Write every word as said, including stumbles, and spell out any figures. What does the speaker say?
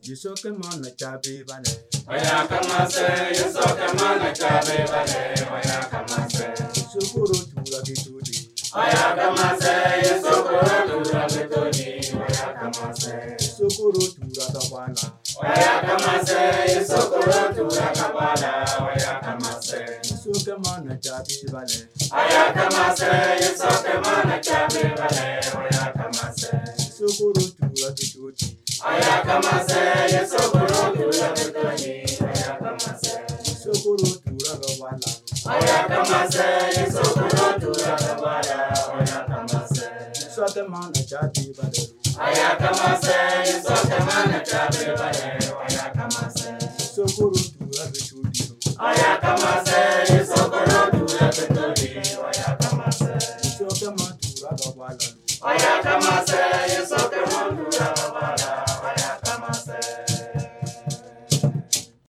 Yisoke mana chabe bale. Oya kamase, yisoke mana chabe bale. Oya kamase. Yisokoro tura bitodi. Oya kamase, yisokoro tura bitodi. Oya kamase. Yisokoro tura kabala. Oya kamase, yisokoro tura kabala. Oya kamase. Yisoke mana chabe bale. Oya kamase, yisoke mana chabe bale. Oya kamase. Yisokoro tura bitodi. Oya kamase, yisokoro tura bitodi. Oya kamase. Yisokoro tura kabala. Oya kamase, yisokoro tura kabala. Oya kamase. Yisoke mana chabe bale. Oya kamase, yisoke mana chabe bale.